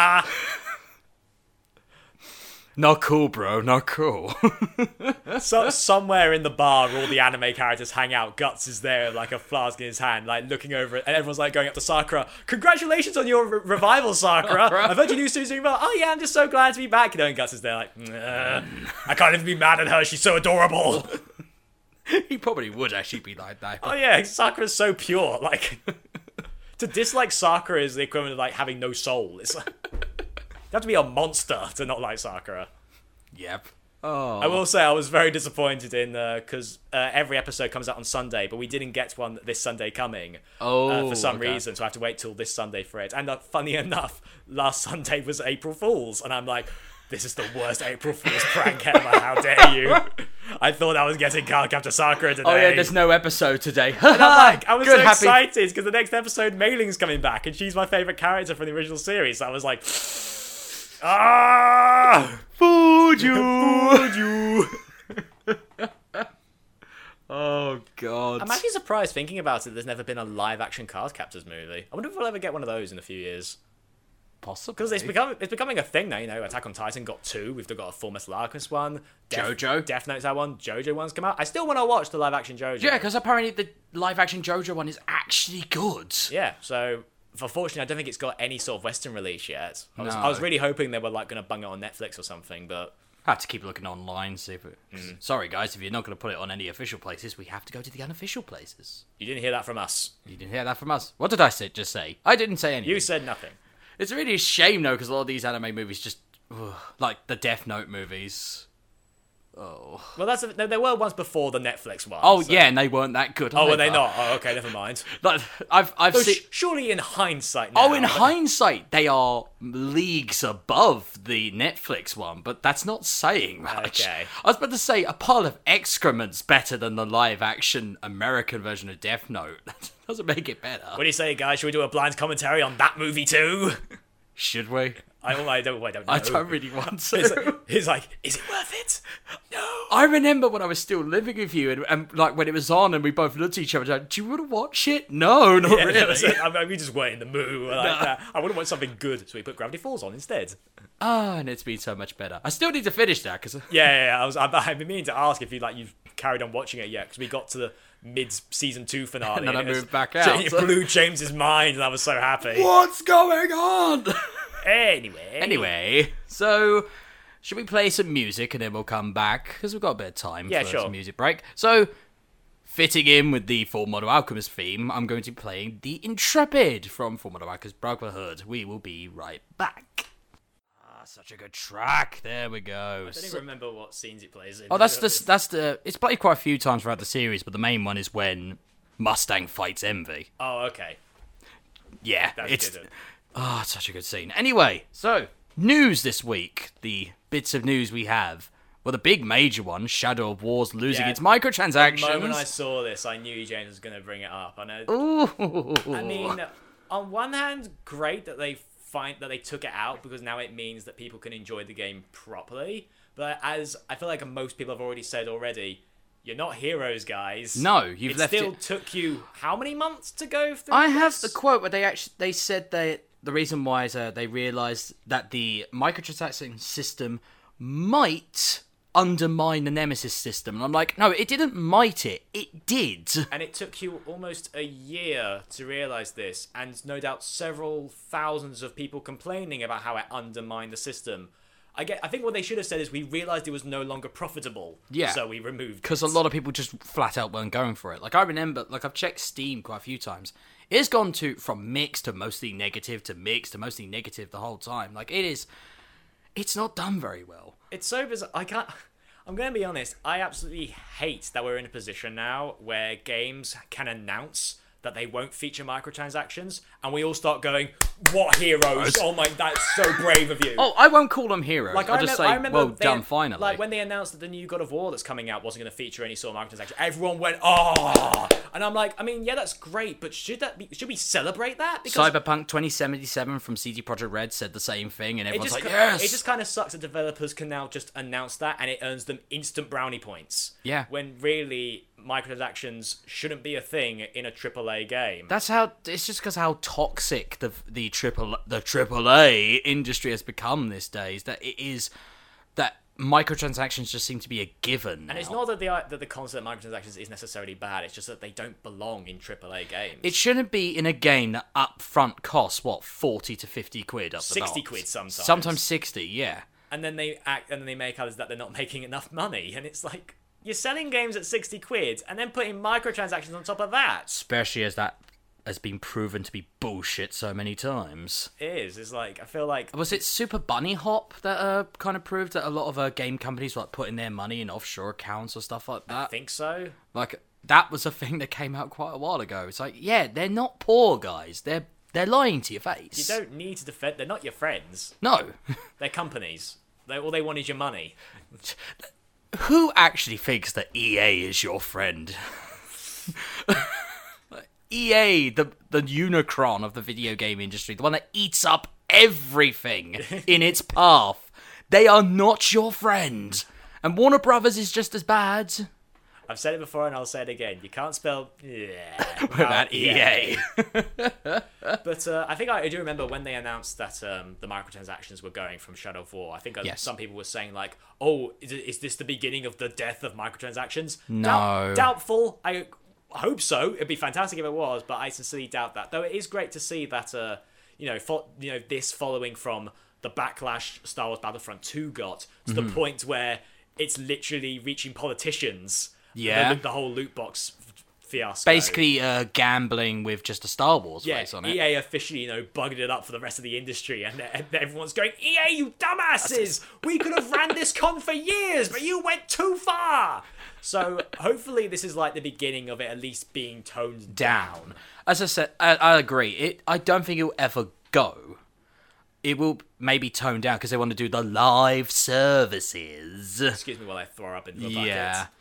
Not cool, bro. Not cool. So somewhere in the bar where all the anime characters hang out, Guts is there, like a flask in his hand, like looking over it, and everyone's like going up to Sakura. Congratulations on your revival, Sakura. I've heard your new series doing well. Oh yeah, I'm just so glad to be back. You know, and Guts is there like, I can't even be mad at her. She's so adorable. He probably would actually be like that. Oh yeah, Sakura's so pure. Like, to dislike Sakura is the equivalent of like having no soul. It's like, you have to be a monster to not like Sakura. Yep. Oh. I will say I was very disappointed in because every episode comes out on Sunday, but we didn't get one this Sunday coming for some reason, so I have to wait till this Sunday for it. And funny enough, last Sunday was April Fool's, and I'm like, this is the worst April Fool's prank ever. How dare you? I thought I was getting Card Captor Sakura today. Oh yeah, there's no episode today. And I'm like, I was so excited because the next episode, Mei Ling's coming back, and she's my favourite character from the original series. So I was like, fooled you. Oh god. I'm actually surprised thinking about it. There's never been a live-action Card Captors movie. I wonder if we'll ever get one of those in a few years. Possibly. Because it's becoming a thing now, you know. Attack on Titan got 2. We've got a Full Metal Alchemist one. JoJo. Death Note's that one. JoJo one's come out. I still want to watch the live-action JoJo. Yeah, because apparently the live-action JoJo one is actually good. Yeah, so unfortunately, I don't think it's got any sort of Western release yet. I was really hoping they were like going to bung it on Netflix or something, but I have to keep looking online, see if it... Sorry, guys, if you're not going to put it on any official places, we have to go to the unofficial places. You didn't hear that from us. You didn't hear that from us. What did I just say? I didn't say anything. You said nothing. It's really a shame, though, because a lot of these anime movies just... like the Death Note movies... Oh. Well, there were ones before the Netflix one. Oh, so. Yeah, and they weren't that good. Oh, were they not? Oh, okay, never mind. Like, I've seen... Surely in hindsight now... Oh, in hindsight, they are leagues above the Netflix one, but that's not saying much. Okay. I was about to say, a pile of excrement's better than the live-action American version of Death Note. That doesn't make it better. What do you say, guys? Should we do a blind commentary on that movie too? Should we? I don't know. I don't really want to. He's like, is it worth it? No. I remember when I was still living with you, and like when it was on, and we both looked at each other. Like, do you want to watch it? No, not really. We just weren't in the mood. I wouldn't want something good, so we put Gravity Falls on instead. And it's been so much better. I still need to finish that because I've been meaning to ask if you've carried on watching it yet, because we got to the mid-season 2 finale, and then I moved back out. It blew James's mind, and I was so happy. What's going on? Anyway, so should we play some music and then we'll come back because we've got a bit of time for sure. some music break. So, fitting in with the Full Metal Alchemist theme, I'm going to be playing the Intrepid from Full Metal Alchemist Brotherhood. We will be right back. Such a good track. There we go. I don't even remember what scenes it plays in. Oh, that's the. It's played quite a few times throughout the series, but the main one is when Mustang fights Envy. Oh, okay. Yeah, it's good. It's such a good scene. Anyway, so news this week. The bits of news we have. Well, the big major one, Shadow of War's losing its microtransactions. The moment I saw this, I knew James was going to bring it up. I know. Ooh. I mean, on one hand, great that they took it out, because now it means that people can enjoy the game properly. But as I feel like most people have already said already, you're not heroes, guys. No, you've left it. It still took you how many months to go through I have the quote where they said that the reason why is they realised that the microtransaction system might undermine the Nemesis system. And I'm like, no, it didn't might it did. And it took you almost a year to realise this, and no doubt several thousands of people complaining about how it undermined the system. I think what they should have said is, we realised it was no longer profitable, so we removed it. Because a lot of people just flat out weren't going for it. Like, I remember, I've checked Steam quite a few times. It's gone from mixed to mostly negative to mixed to mostly negative the whole time. Like, it's not done very well. It's so bizarre. I'm going to be honest, I absolutely hate that we're in a position now where games can announce that they won't feature microtransactions, and we all start going, what heroes? Oh my, that's so brave of you. Oh, I won't call them heroes. I'll just say, well done, finally. Like, when they announced that the new God of War that's coming out wasn't going to feature any sort of microtransaction, everyone went, oh! And I'm like, I mean, yeah, that's great, but should we celebrate that? Because Cyberpunk 2077 from CD Projekt Red said the same thing, and everyone's like, yes! It just kind of sucks that developers can now just announce that, and it earns them instant brownie points. Yeah. When really, microtransactions shouldn't be a thing in a AAA game. It's just because how toxic the AAA industry has become these days, that microtransactions just seem to be a given now. And it's not that the concept of microtransactions is necessarily bad, it's just that they don't belong in AAA games. It shouldn't be in a game that upfront costs, 40 to 50 quid up the 60 quid sometimes. Sometimes 60, yeah. And then they make out as that they're not making enough money, and it's like, you're selling games at 60 quid and then putting microtransactions on top of that. Especially as that has been proven to be bullshit so many times. It is. It's like, I feel like... Was it Super Bunny Hop that kind of proved that a lot of game companies were putting their money in offshore accounts or stuff like that? I think so. Like, that was a thing that came out quite a while ago. It's like, yeah, they're not poor, guys. They're lying to your face. You don't need to defend... They're not your friends. No. They're companies. All they want is your money. Who actually thinks that EA is your friend? EA, the Unicron of the video game industry, the one that eats up everything in its path. They are not your friend. And Warner Brothers is just as bad. I've said it before and I'll say it again. You can't spell without EA. But I do remember when they announced that the microtransactions were going from Shadow of War. I think some people were saying like, oh, is this the beginning of the death of microtransactions? No. Doubtful. I hope so. It'd be fantastic if it was, but I sincerely doubt that. Though it is great to see that this following from the backlash Star Wars Battlefront 2 got to the point where it's literally reaching politicians. Yeah. The whole loot box fiasco. Basically, gambling with just a Star Wars face on it. EA officially, buggered it up for the rest of the industry, and everyone's going, EA, you dumbasses! We could have ran this con for years, but you went too far! So, hopefully this is like the beginning of it at least being toned down. As I said, I agree. I don't think it'll ever go. It will maybe tone down because they want to do the live services. Excuse me while I throw up in the bucket. Yeah.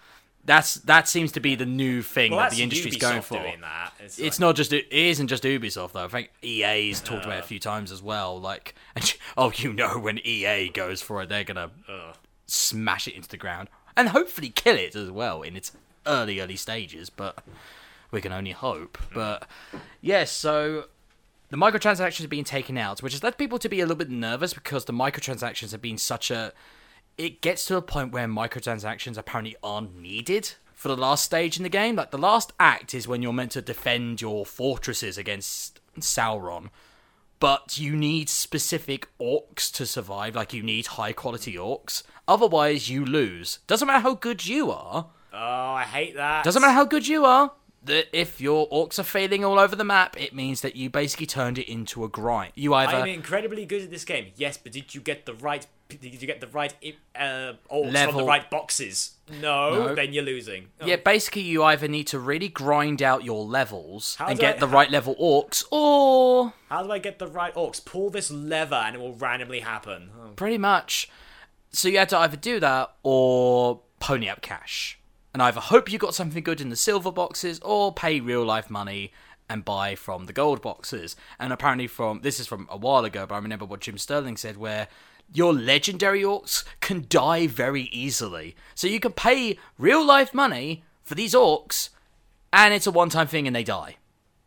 that seems to be the new thing Well, that that's the industry's Ubisoft going for. doing that. It's not just it isn't just Ubisoft though. I think EA's talked about it a few times as well. Like, when EA goes for it, they're gonna smash it into the ground and hopefully kill it as well in its early stages. But we can only hope. But yes, so the microtransactions are being taken out, which has led people to be a little bit nervous because the microtransactions have been such a. It gets to a point where microtransactions apparently aren't needed for the last stage in the game. Like, the last act is when you're meant to defend your fortresses against Sauron. But you need specific orcs to survive. Like, you need high-quality orcs. Otherwise, you lose. Doesn't matter how good you are. Oh, I hate that. Doesn't matter how good you are. If your orcs are failing all over the map, it means that you basically turned it into a grind. You either... I'm incredibly good at this game. Yes, but did you get the right... Did you get the right orcs Level. from the right boxes? No, then you're losing. Oh. Yeah, basically you either need to really grind out your levels How and do get I- the right level orcs, or... How do I get the right orcs? Pull this lever and it will randomly happen. Oh. Pretty much. So you had to either do that or pony up cash. And either hope you got something good in the silver boxes or pay real life money and buy from the gold boxes. And apparently this is from a while ago, but I remember what Jim Sterling said, where your legendary orcs can die very easily. So you can pay real life money for these orcs and it's a one-time thing and they die.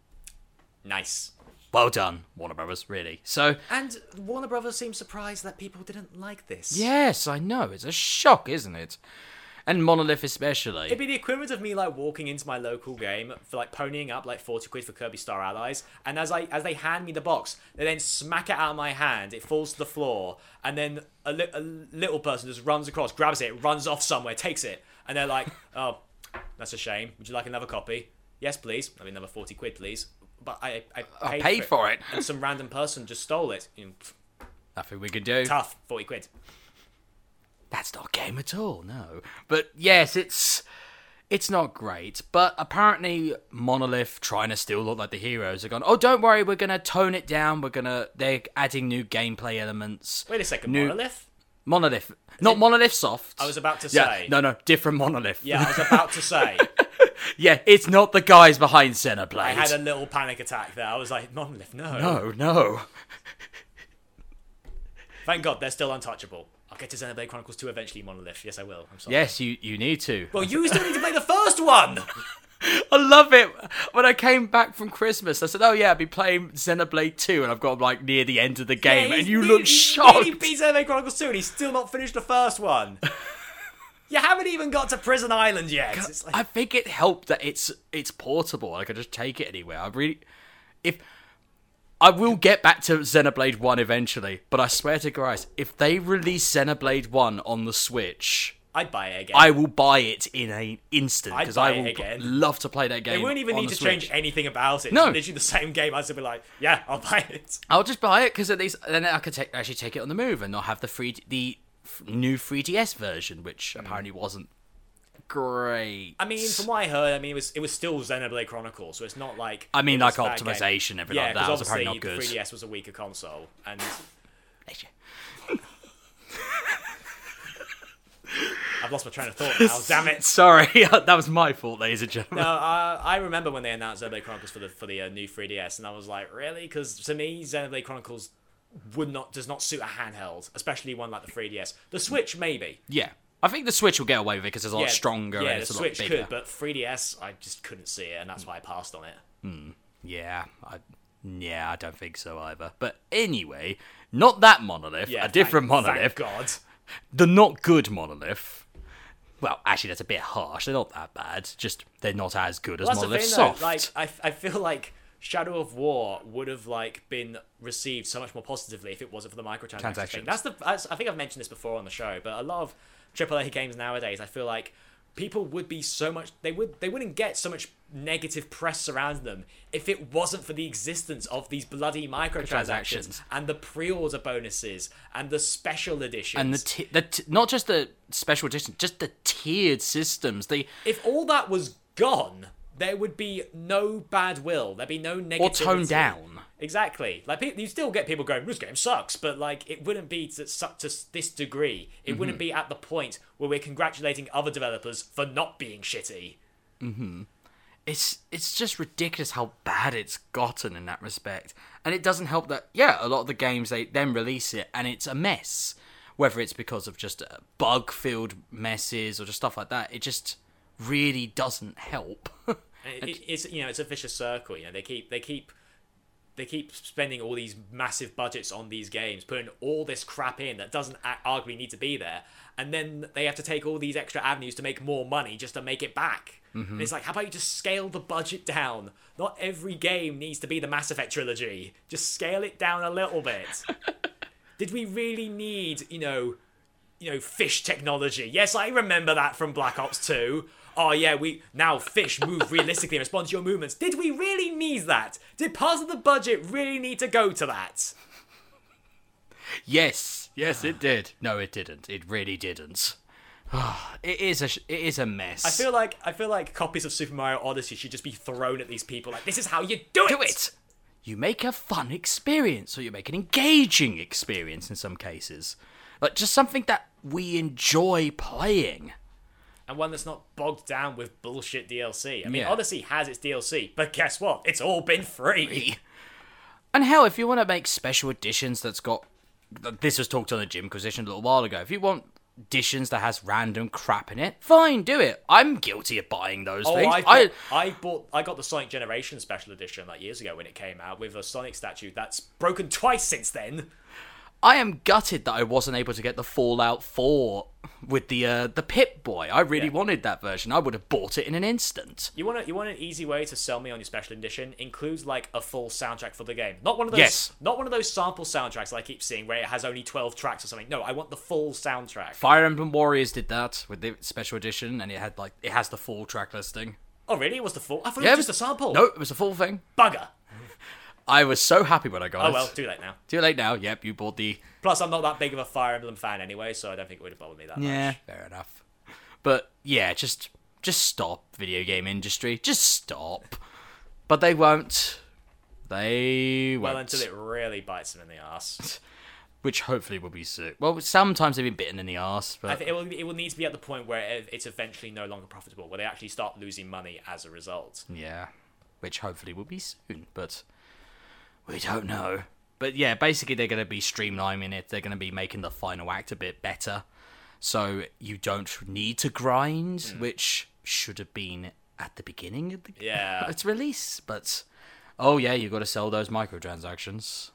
Nice. Well done, Warner Brothers, really. So, And Warner Brothers seemed surprised that people didn't like this. yes, I know. It's a shock, isn't it? And Monolith especially. It'd be the equivalent of me walking into my local game for ponying up 40 quid for Kirby Star Allies, and as they hand me the box, they then smack it out of my hand, it falls to the floor, and then a little person just runs across, grabs it, runs off somewhere, takes it, and they're like, "Oh, that's a shame. Would you like another copy?" "Yes, please." "I mean, another 40 quid, please." But I paid for it. And some random person just stole it. Nothing we can do. Tough, 40 quid. That's not a game at all, no. But yes, it's not great. But apparently Monolith, trying to still look like the heroes, are gone, "Oh, don't worry, we're going to tone it down. They're adding new gameplay elements." Wait a second, Monolith? Not Monolith Soft. I was about to Yeah, say. no, different Monolith. Yeah, I was about to say. Yeah, it's not the guys behind Xenoblade. I had a little panic attack there. I was like, Monolith, no. No. Thank God, they're still untouchable. I'll get to Xenoblade Chronicles 2 eventually, Monolith. Yes, I will. I'm sorry. Yes, you need to. Well, you still need to play the first one! I love it. When I came back from Christmas, I said, "Oh yeah, I'll be playing Xenoblade 2," and I've got near the end of the game, and you look shocked. He beat Xenoblade Chronicles 2 and he's still not finished the first one. You haven't even got to Prison Island yet. It's I think it helped that it's portable. I could just take it anywhere. I will get back to Xenoblade 1 eventually, but I swear to Christ, if they release Xenoblade 1 on the Switch, I'd buy it again. I will buy it in an instant, I'd because buy I it will again. love to play that game. They won't even on need the to change Switch. anything about it. No. It's literally the same game. I'd still be like, yeah, I'll buy it. I'll just buy it, because at least then I could actually take it on the move and not have the new 3DS version, which apparently wasn't great. I mean, from what I heard, it was still Xenoblade Chronicles, so it's not like... I mean, it was like a bad game. optimization, everything Yeah, like that was because apparently obviously not good. the 3DS was a weaker console, and... I've lost my train of thought now, damn it! Sorry, that was my fault, ladies and gentlemen. No, I remember when they announced Xenoblade Chronicles for the new 3DS, and I was like, really? Because to me, Xenoblade Chronicles does not suit a handheld, especially one like the 3DS. The Switch, maybe. Yeah. I think the Switch will get away with it because it's a lot stronger Yeah, and the it's a Switch lot bigger. could, but 3DS, I just couldn't see it, and that's why I passed on it. Yeah, I don't think so either. But anyway, not that Monolith, Yeah, a different thank Monolith. God. The not good Monolith. Well, actually, that's a bit harsh. They're not that bad. Just they're not as good as Well, that's Monolith the thing, Soft. though. I feel like Shadow of War would have been received so much more positively if it wasn't for the microtransactions thing. I think I've mentioned this before on the show, but a lot of AAA games nowadays, I feel like people would be so much they wouldn't get so much negative press surrounding them if it wasn't for the existence of these bloody microtransactions and the pre-order bonuses and the special editions and not just the special edition, just the tiered systems. If all that was gone, there would be no bad will. There'd be no negativity. Or toned down. Exactly. Like, you still get people going, this game sucks, but, like, it wouldn't be to this degree. It wouldn't be at the point where we're congratulating other developers for not being shitty. It's just ridiculous how bad it's gotten in that respect. And it doesn't help that, yeah, a lot of the games, they then release it and it's a mess. Whether it's because of just bug-filled messes or just stuff like that, it just really doesn't help. It's it's a vicious circle. They keep spending all these massive budgets on these games, putting all this crap in that doesn't arguably need to be there, and then they have to take all these extra avenues to make more money just to make it back. And it's like, how about you just scale the budget down? Not every game needs to be the Mass Effect trilogy. Just scale it down a little bit. Did we really need, fish technology? Yes, I remember that from Black Ops 2. Oh yeah, now fish move realistically and respond to your movements. Did we really need that? Did part of the budget really need to go to that? Yes, it did. No, it didn't. It really didn't. It is a mess. I feel like copies of Super Mario Odyssey should just be thrown at these people. Like, this is how you do it. Do it. You make a fun experience, or you make an engaging experience in some cases. Like, just something that we enjoy playing. And one that's not bogged down with bullshit DLC. I mean, Yeah. Odyssey has its DLC, but guess what? It's all been free. And hell, if you want to make special editions that's got... This was talked on the Jimquisition a little while ago. If you want editions that has random crap in it, fine, do it. I'm guilty of buying those things. I got the Sonic Generation Special Edition like years ago when it came out with a Sonic statue that's broken twice since then. I am gutted that I wasn't able to get the Fallout 4 with the Pip-Boy. I really wanted that version. I would have bought it in an instant. You want an easy way to sell me on your special edition? Includes like a full soundtrack for the game. Not one of those Yes. Not one of those sample soundtracks I keep seeing where it has only 12 tracks or something. No, I want the full soundtrack. Fire Emblem Warriors did that with the special edition, and it has the full track listing. Oh really? It was the full? I thought it was just a sample. No, it was a full thing. Bugger. I was so happy when I got it. Oh well, too late now. Too late now. Yep, you bought the... Plus, I'm not that big of a Fire Emblem fan anyway, so I don't think it would have bothered me that much. Fair enough. But yeah, just stop, video game industry. Just stop. But they won't. They won't. Well, until it really bites them in the ass. Which hopefully will be soon. Well, sometimes they've been bitten in the ass. But... I think it will need to be at the point where it's eventually no longer profitable, where they actually start losing money as a result. Yeah, which hopefully will be soon, but we don't know. But yeah, basically they're going to be streamlining it. They're going to be making the final act a bit better. So you don't need to grind, which should have been at the beginning of its release. But, oh yeah, you've got to sell those microtransactions.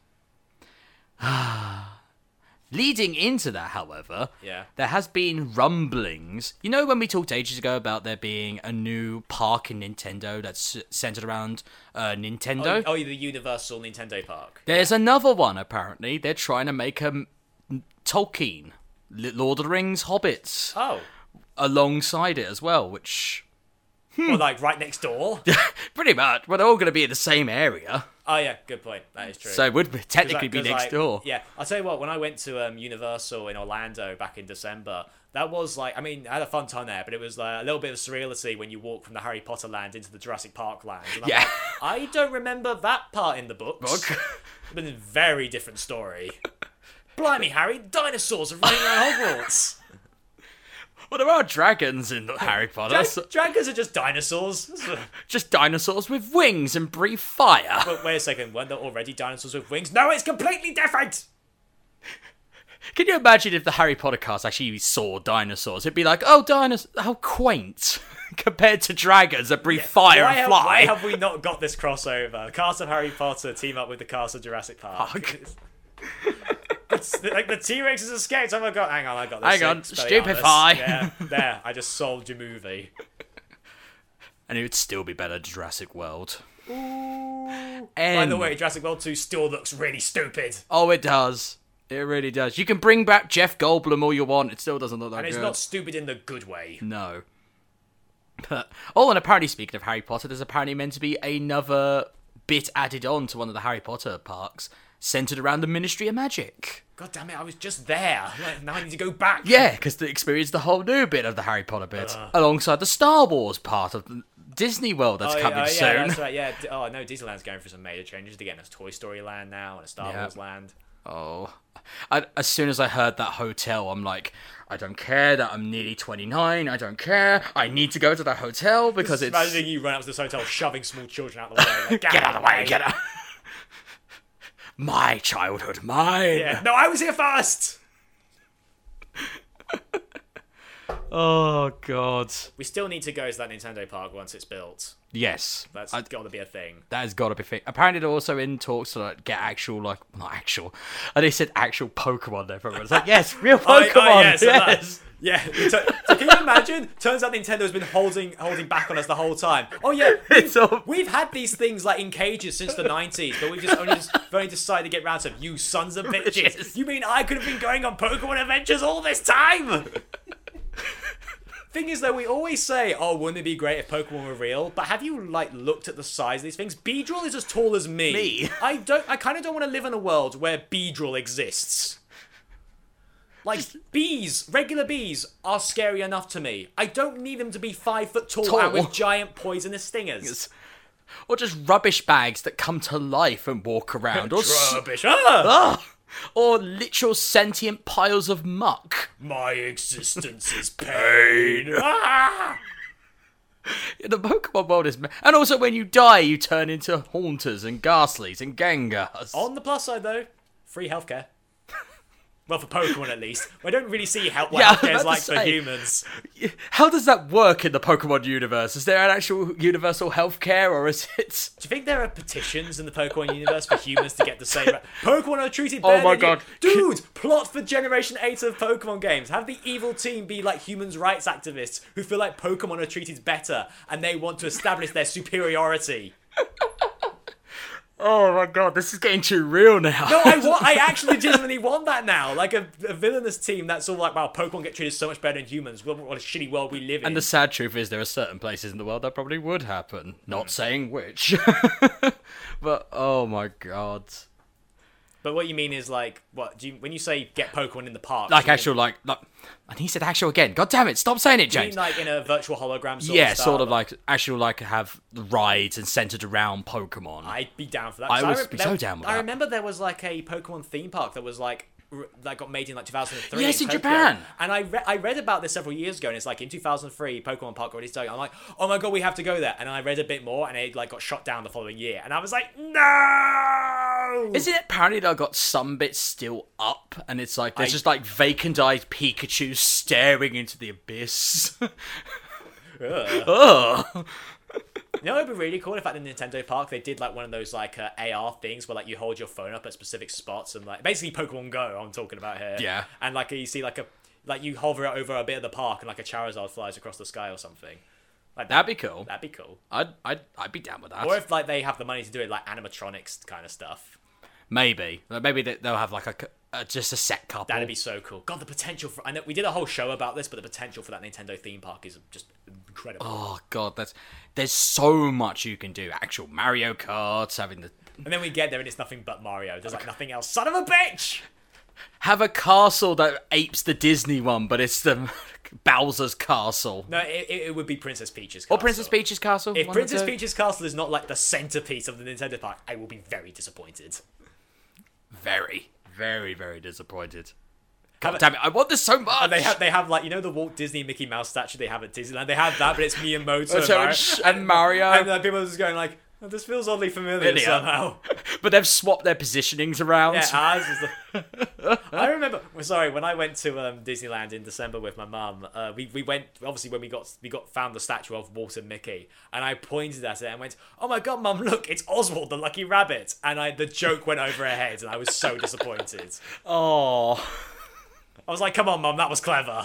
Leading into that, however, there has been rumblings. You know when we talked ages ago about there being a new park in Nintendo that's centered around Nintendo? Oh, the Universal Nintendo Park. There's another one, apparently. They're trying to make a Tolkien, Lord of the Rings, Hobbits, alongside it as well, which... Well, like right next door? Pretty much. Well, they're all going to be in the same area. Oh, yeah, good point. That is true. So it would technically be next door. Yeah, I'll tell you what, when I went to Universal in Orlando back in December, that was like, I mean, I had a fun time there, but it was a little bit of surreality when you walk from the Harry Potter land into the Jurassic Park land. And I'm like, I don't remember that part in the books. But a very different story. Blimey, Harry, dinosaurs are running around Hogwarts. Well, there are dragons in Harry Potter. Dragons are just dinosaurs. Just dinosaurs with wings and breathe fire. But wait a second, weren't there already dinosaurs with wings? No, it's completely different! Can you imagine if the Harry Potter cast actually saw dinosaurs? It'd be like, oh, dinosaurs, how quaint. Compared to dragons that breathe fire and fly. Why have we not got this crossover? The cast of Harry Potter team up with the cast of Jurassic Park. Like the T-Rex has escaped. Oh my god! Hang on, I got this. Hang on, stupefy. Yeah, there. I just solved your movie. And it would still be better than Jurassic World. Ooh. By the way, Jurassic World 2 still looks really stupid. Oh, it does. It really does. You can bring back Jeff Goldblum all you want. It still doesn't look that good. And it's not stupid in the good way. No. But, and apparently, speaking of Harry Potter, there's apparently meant to be another bit added on to one of the Harry Potter parks, centered around the Ministry of Magic. God damn it, I was just there. Now I need to go back. Yeah, because they experienced the whole new bit of the Harry Potter bit, alongside the Star Wars part of Disney World that's Oh, coming yeah, soon. that's right. Yeah. Oh no, Disneyland's going for some major changes. They're getting a Toy Story Land now and a Star Wars Land. Oh, as soon as I heard that hotel, I'm like, I don't care that I'm nearly 29. I don't care. I need to go to that hotel because it's. Imagining you run up to this hotel, shoving small children out of the way. Like, Get out of the way! Get out! My childhood, mine. Yeah. No, I was here first. Oh God. We still need to go to that Nintendo park once it's built. Yes, That's got to be a thing. that has got to be. Apparently, they're also in talks to like, get actual, like not actual. And they said actual Pokemon there. It's like yes, real Pokemon. Yes. Yeah. So can you imagine? Turns out Nintendo's been holding back on us the whole time. Oh yeah, we've had these things like in cages since the 90s, but we've only decided to get round to them. You sons of bitches! Yes. You mean I could have been going on Pokemon adventures all this time? Thing is, though, we always say, "Oh, wouldn't it be great if Pokemon were real?" But have you like looked at the size of these things? Beedrill is as tall as me. I kind of don't want to live in a world where Beedrill exists. Like bees, regular bees are scary enough to me. I don't need them to be 5 foot tall and with giant poisonous stingers. Or just rubbish bags that come to life and walk around. Or Rubbish. or literal sentient piles of muck. My existence is pain. The Pokemon world is... And also when you die, you turn into Haunters and Ghastlies and Gengars. On the plus side, though, free healthcare. Well, for Pokemon at least. I don't really see what healthcare's like for humans. How does that work in the Pokemon universe? Is there an actual universal healthcare, or is it... Do you think there are petitions in the Pokemon universe for humans to get the same... Pokemon are treated better Oh my than God. Dude, plot for Generation 8 of Pokemon games. Have the evil team be like human rights activists who feel like Pokemon are treated better and they want to establish their superiority. Oh my God, this is getting too real now. No, I actually genuinely want that now. Like a villainous team that's all like, wow, Pokemon get treated so much better than humans. What a shitty world we live in. And the sad truth is there are certain places in the world that probably would happen. Not saying which. But, oh my God. But what you mean is like, what do you when you say get Pokemon in the park? Like actual, like, and he said actual again. God damn it! Stop saying it, Do you James. mean like in a virtual hologram sort of Yeah, style? sort of like actual, like have rides and centered around Pokemon. I'd be down for that. I 'cause would be so down with that. I remember there was like a Pokemon theme park that was like that got made in like 2003. Yes, in Tokyo. Japan. And I read about this several years ago, and it's like in 2003, Pokemon Park already started. I'm like, oh my god, we have to go there. And I read a bit more, and it like got shut down the following year. And I was like, no. Isn't it apparently that I got some bits still up, and it's like there's just like vacant-eyed Pikachu staring into the abyss. Ugh. You know, it'd be really cool if at the Nintendo Park they did like one of those like AR things where like you hold your phone up at specific spots and like basically Pokemon Go. I'm talking about here. Yeah. And like you see like you hover it over a bit of the park and like a Charizard flies across the sky or something. Like That'd be cool. That'd be cool. I'd be down with that. Or if like they have the money to do it, like animatronics kind of stuff. Maybe they'll have like just a set couple. That'd be so cool. God, the potential for... I know we did a whole show about this, but the potential for that Nintendo theme park is just incredible. Oh God, there's so much you can do. Actual Mario Karts, having the... And then we get there and it's nothing but Mario. There's like nothing else. Son of a bitch! Have a castle that apes the Disney one, but it's the Bowser's castle. No, it would be Princess Peach's castle. Or Princess Peach's castle. If one of Princess the two. Peach's castle is not like the centerpiece of the Nintendo park, I will be very disappointed. Very, very, very disappointed. God damn it, I want this so much! And they have like, you know the Walt Disney Mickey Mouse statue they have at Disneyland? They have that, but it's Miyamoto and Mario. And people are just going like, oh, this feels oddly familiar somehow. But they've swapped their positionings around. Yeah, ours is I remember. Sorry, when I went to Disneyland in December with my mum, we went obviously when we got found the statue of Walt and Mickey, and I pointed at it and went, "Oh my god, mum, look, it's Oswald the Lucky Rabbit!" And the joke went over her head, and I was so disappointed. Oh, I was like, "Come on, mum, that was clever."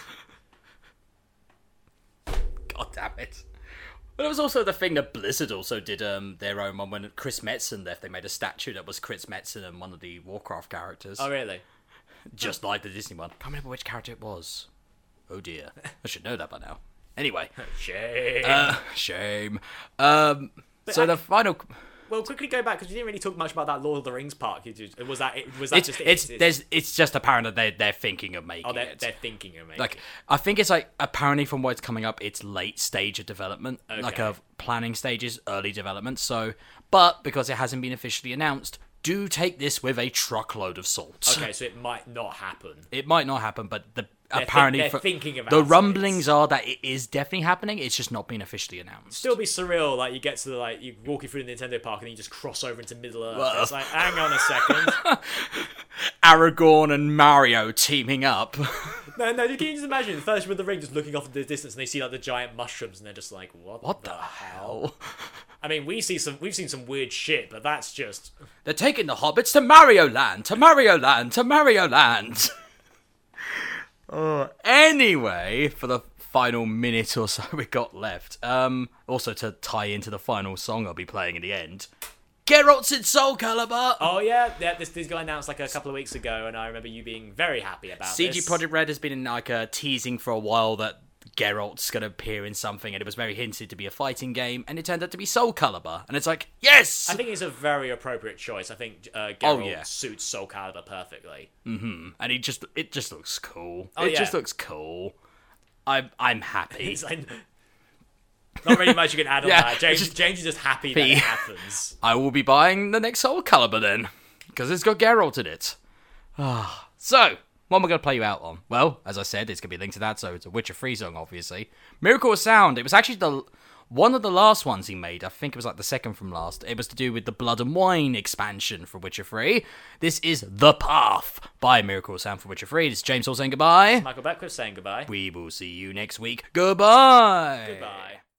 God damn it. But it was also the thing that Blizzard also did their own one when Chris Metzen left. They made a statue that was Chris Metzen and one of the Warcraft characters. Oh, really? Just like the Disney one. Can't remember which character it was. Oh dear. I should know that by now. Anyway. Shame. Shame. So the final... Well, quickly go back because we didn't really talk much about that Lord of the Rings part. Was that It's just apparent that they're thinking of making it. They're thinking of making Like, I think it's like, apparently from where it's coming up, it's late stage of development, like Okay. of planning stages, early development. So, but because it hasn't been officially announced, do take this with a truckload of salt. Okay, so it might not happen. It might not happen, but They're apparently thinking about the it. rumblings are that it is definitely happening. It's just not been officially announced. Still be surreal, like you get to you walking through the Nintendo park and then you just cross over into Middle Earth. It's like, hang on a second. Aragorn and Mario teaming up. No, you can just imagine the Fellowship of the Ring just looking off in the distance and they see like the giant mushrooms and they're just like, what the hell? I mean, we've seen some weird shit, but that's just They're taking the hobbits to Mario Land, to Mario Land, to Mario Land. Anyway, for the final minute or so we got left, also to tie into the final song I'll be playing in the end, Geralt's in Soul Calibur. Oh yeah, this got announced like a couple of weeks ago, and I remember you being very happy about CG this. Projekt Red has been like teasing for a while that Geralt's gonna appear in something, and it was very hinted to be a fighting game, and it turned out to be Soul Calibur, and it's like, yes! I think it's a very appropriate choice. I think Geralt yeah. suits Soul Calibur perfectly. And it just looks cool. Oh, it yeah. just looks cool. I'm happy. It's like, not really much you can add on Yeah, that. James it's is just happy that it happens. I will be buying the next Soul Calibur then, because it's got Geralt in it. So, what am I going to play you out on? Well, as I said, it's going to be linked to that, so it's a Witcher 3 song, obviously. Miracle of Sound, it was actually one of the last ones he made. I think it was like the second from last. It was to do with the Blood and Wine expansion for Witcher 3. This is The Path by Miracle of Sound for Witcher 3. This is James Hall saying goodbye. Michael Beckwith saying goodbye. We will see you next week. Goodbye. Goodbye.